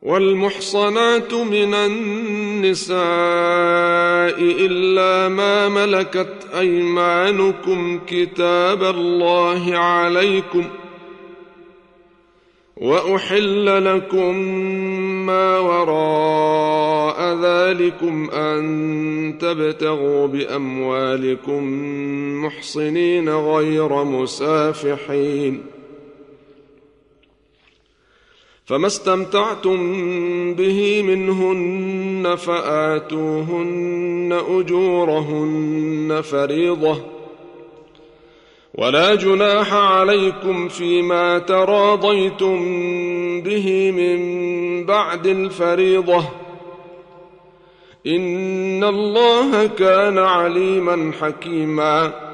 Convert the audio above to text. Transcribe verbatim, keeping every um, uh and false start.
والمحصنات من النساء إلا ما ملكت أيمانكم كتاب الله عليكم، وأحل لكم ما وراء ذلكم أن تبتغوا بأموالكم محصنين غير مسافحين، فما استمتعتم به منهن فآتوهن أجورهن فريضة، ولا جناح عليكم فيما تراضيتم به من بعد الفريضة، إن الله كان عليما حكيما.